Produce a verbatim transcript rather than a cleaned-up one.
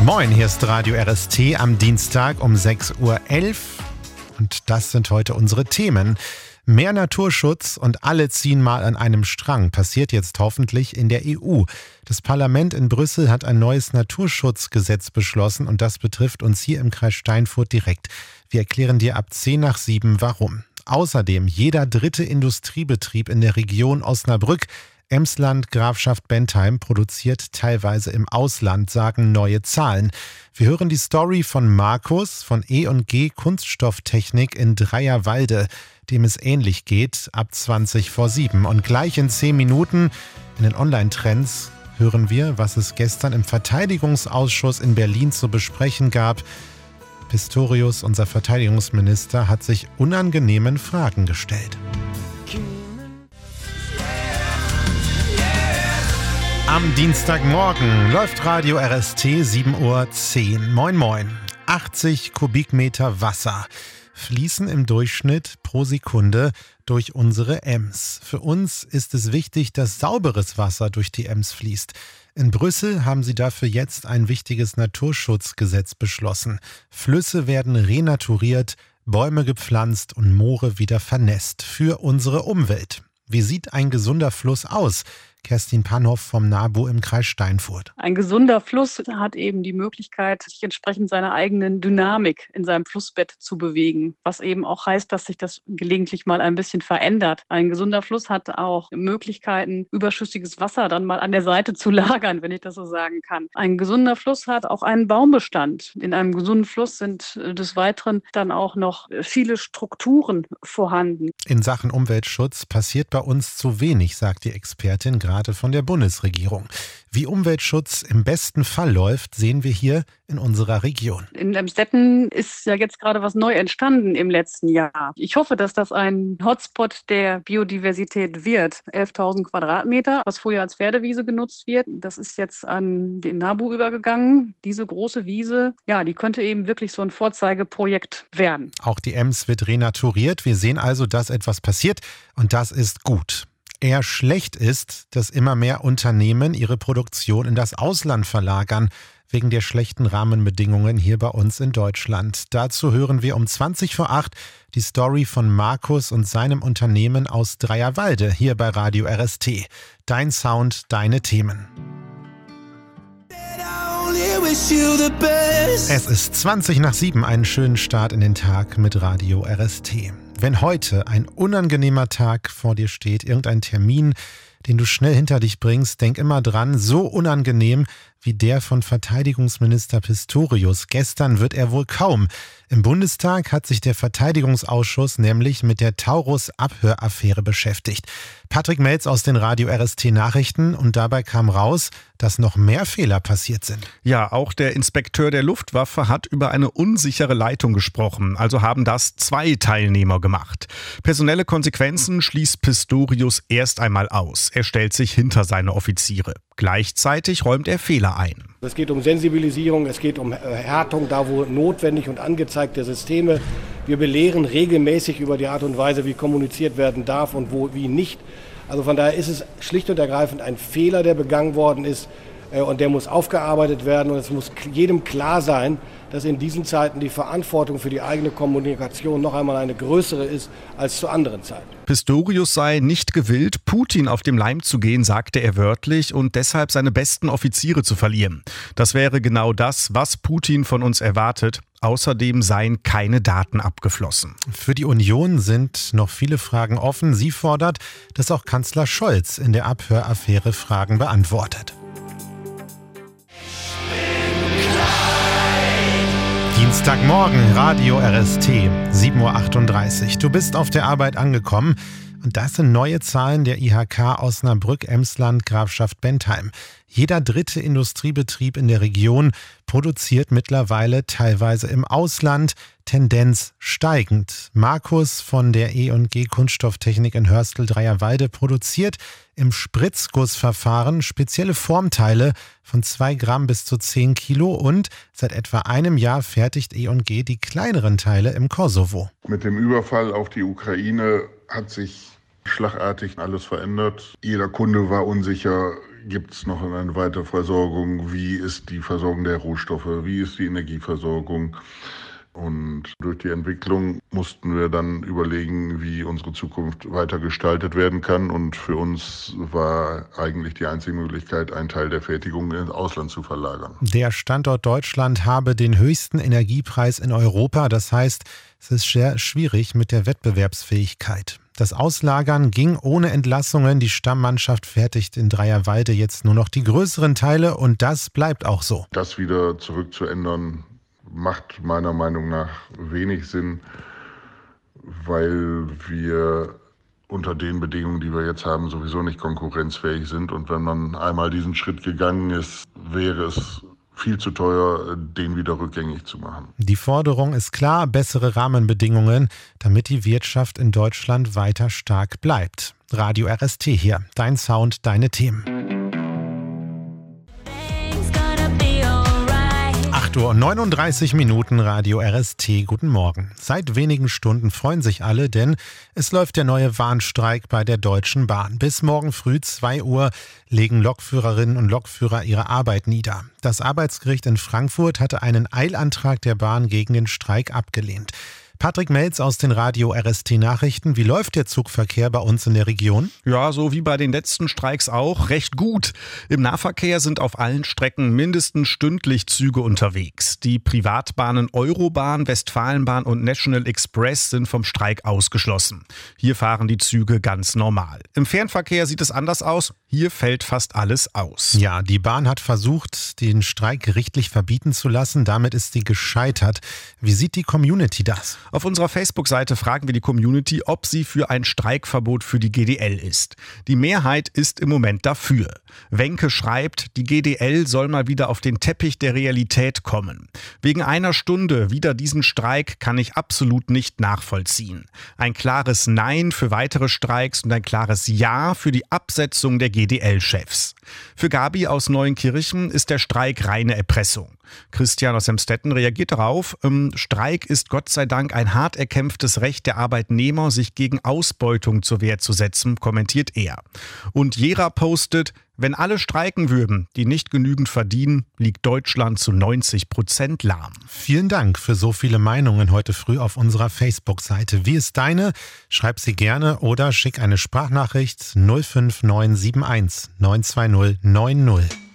Moin, hier ist Radio R S T am Dienstag um sechs Uhr elf und das sind heute unsere Themen. Mehr Naturschutz und alle ziehen mal an einem Strang, passiert jetzt hoffentlich in der E U. Das Parlament in Brüssel hat ein neues Naturschutzgesetz beschlossen und das betrifft uns hier im Kreis Steinfurt direkt. Wir erklären dir ab zehn nach sieben warum. Außerdem jeder dritte Industriebetrieb in der Region Osnabrück, Emsland, Grafschaft Bentheim produziert teilweise im Ausland, sagen neue Zahlen. Wir hören die Story von Markus von E und G Kunststofftechnik in Dreierwalde, dem es ähnlich geht, ab zwanzig vor sieben. Und gleich in zehn Minuten in den Online-Trends hören wir, was es gestern im Verteidigungsausschuss in Berlin zu besprechen gab. Pistorius, unser Verteidigungsminister, hat sich unangenehmen Fragen gestellt. Am Dienstagmorgen läuft Radio R S T sieben Uhr zehn. Moin moin. achtzig Kubikmeter Wasser fließen im Durchschnitt pro Sekunde durch unsere Ems. Für uns ist es wichtig, dass sauberes Wasser durch die Ems fließt. In Brüssel haben sie dafür jetzt ein wichtiges Naturschutzgesetz beschlossen. Flüsse werden renaturiert, Bäume gepflanzt und Moore wieder vernässt für unsere Umwelt. Wie sieht ein gesunder Fluss aus? Kerstin Panhoff vom NABU im Kreis Steinfurt. Ein gesunder Fluss hat eben die Möglichkeit, sich entsprechend seiner eigenen Dynamik in seinem Flussbett zu bewegen, was eben auch heißt, dass sich das gelegentlich mal ein bisschen verändert. Ein gesunder Fluss hat auch Möglichkeiten, überschüssiges Wasser dann mal an der Seite zu lagern, wenn ich das so sagen kann. Ein gesunder Fluss hat auch einen Baumbestand. In einem gesunden Fluss sind des Weiteren dann auch noch viele Strukturen vorhanden. In Sachen Umweltschutz passiert bei uns zu wenig, sagt die Expertin gerade von der Bundesregierung. Wie Umweltschutz im besten Fall läuft, sehen wir hier in unserer Region. In Emstetten ist ja jetzt gerade was neu entstanden im letzten Jahr. Ich hoffe, dass das ein Hotspot der Biodiversität wird. elftausend Quadratmeter, was früher als Pferdewiese genutzt wird. Das ist jetzt an den NABU übergegangen. Diese große Wiese, ja, die könnte eben wirklich so ein Vorzeigeprojekt werden. Auch die Ems wird renaturiert. Wir sehen also, dass etwas passiert und das ist gut. Eher schlecht ist, dass immer mehr Unternehmen ihre Produktion in das Ausland verlagern, wegen der schlechten Rahmenbedingungen hier bei uns in Deutschland. Dazu hören wir um zwanzig vor acht die Story von Markus und seinem Unternehmen aus Dreierwalde hier bei Radio R S T. Dein Sound, deine Themen. Es ist zwanzig nach sieben, einen schönen Start in den Tag mit Radio R S T. Wenn heute ein unangenehmer Tag vor dir steht, irgendein Termin, den du schnell hinter dich bringst, denk immer dran, so unangenehm wie der von Verteidigungsminister Pistorius. Gestern wird er wohl kaum. Im Bundestag hat sich der Verteidigungsausschuss nämlich mit der Taurus-Abhöraffäre beschäftigt. Patrick Melz aus den Radio R S T Nachrichten und dabei kam raus, dass noch mehr Fehler passiert sind. Ja, auch der Inspekteur der Luftwaffe hat über eine unsichere Leitung gesprochen. Also haben das zwei Teilnehmer gemacht. Personelle Konsequenzen schließt Pistorius erst einmal aus. Er stellt sich hinter seine Offiziere. Gleichzeitig räumt er Fehler ein. Es geht um Sensibilisierung, es geht um Härtung, da wo notwendig und angezeigt der Systeme. Wir belehren regelmäßig über die Art und Weise, wie kommuniziert werden darf und wo, wie nicht. Also von daher ist es schlicht und ergreifend ein Fehler, der begangen worden ist. Und der muss aufgearbeitet werden und es muss jedem klar sein, dass in diesen Zeiten die Verantwortung für die eigene Kommunikation noch einmal eine größere ist als zu anderen Zeiten. Pistorius sei nicht gewillt, Putin auf dem Leim zu gehen, sagte er wörtlich, und deshalb seine besten Offiziere zu verlieren. Das wäre genau das, was Putin von uns erwartet. Außerdem seien keine Daten abgeflossen. Für die Union sind noch viele Fragen offen. Sie fordert, dass auch Kanzler Scholz in der Abhöraffäre Fragen beantwortet. Dienstagmorgen, Radio R S T, sieben Uhr achtunddreißig. Du bist auf der Arbeit angekommen und das sind neue Zahlen der I H K Osnabrück, Emsland, Grafschaft Bentheim. Jeder dritte Industriebetrieb in der Region produziert mittlerweile teilweise im Ausland, Tendenz steigend. Markus von der E und G Kunststofftechnik in Hörstel-Dreierwalde produziert im Spritzgussverfahren spezielle Formteile von zwei Gramm bis zu zehn Kilo und seit etwa einem Jahr fertigt E und G die kleineren Teile im Kosovo. Mit dem Überfall auf die Ukraine hat sich schlagartig alles verändert. Jeder Kunde war unsicher, gibt es noch eine weitere Versorgung? Wie ist die Versorgung der Rohstoffe? Wie ist die Energieversorgung? Und durch die Entwicklung mussten wir dann überlegen, wie unsere Zukunft weiter gestaltet werden kann. Und für uns war eigentlich die einzige Möglichkeit, einen Teil der Fertigung ins Ausland zu verlagern. Der Standort Deutschland habe den höchsten Energiepreis in Europa. Das heißt, es ist sehr schwierig mit der Wettbewerbsfähigkeit. Das Auslagern ging ohne Entlassungen. Die Stammmannschaft fertigt in Dreierwalde jetzt nur noch die größeren Teile und das bleibt auch so. Das wieder zurückzuändern, macht meiner Meinung nach wenig Sinn, weil wir unter den Bedingungen, die wir jetzt haben, sowieso nicht konkurrenzfähig sind. Und wenn man einmal diesen Schritt gegangen ist, wäre es viel zu teuer, den wieder rückgängig zu machen. Die Forderung ist klar, bessere Rahmenbedingungen, damit die Wirtschaft in Deutschland weiter stark bleibt. Radio R S T hier, dein Sound, deine Themen. acht Uhr neununddreißig Minuten, Radio R S T, guten Morgen. Seit wenigen Stunden freuen sich alle, denn es läuft der neue Warnstreik bei der Deutschen Bahn. Bis morgen früh zwei Uhr legen Lokführerinnen und Lokführer ihre Arbeit nieder. Das Arbeitsgericht in Frankfurt hatte einen Eilantrag der Bahn gegen den Streik abgelehnt. Patrick Melz aus den Radio R S T Nachrichten. Wie läuft der Zugverkehr bei uns in der Region? Ja, so wie bei den letzten Streiks auch, recht gut. Im Nahverkehr sind auf allen Strecken mindestens stündlich Züge unterwegs. Die Privatbahnen Eurobahn, Westfalenbahn und National Express sind vom Streik ausgeschlossen. Hier fahren die Züge ganz normal. Im Fernverkehr sieht es anders aus. Hier fällt fast alles aus. Ja, die Bahn hat versucht, den Streik gerichtlich verbieten zu lassen. Damit ist sie gescheitert. Wie sieht die Community das? Auf unserer Facebook-Seite fragen wir die Community, ob sie für ein Streikverbot für die G D L ist. Die Mehrheit ist im Moment dafür. Wenke schreibt, die G D L soll mal wieder auf den Teppich der Realität kommen. Wegen einer Stunde wieder diesen Streik kann ich absolut nicht nachvollziehen. Ein klares Nein für weitere Streiks und ein klares Ja für die Absetzung der G D L-Chefs. Für Gabi aus Neuenkirchen ist der Streik reine Erpressung. Christian aus Emstetten reagiert darauf, ähm, Streik ist Gott sei Dank ein hart erkämpftes Recht der Arbeitnehmer, sich gegen Ausbeutung zur Wehr zu setzen, kommentiert er. Und Jera postet, wenn alle streiken würden, die nicht genügend verdienen, liegt Deutschland zu neunzig Prozent lahm. Vielen Dank für so viele Meinungen heute früh auf unserer Facebook-Seite. Wie ist deine? Schreib sie gerne oder schick eine Sprachnachricht null fünf neun sieben eins neun zwei null neun null.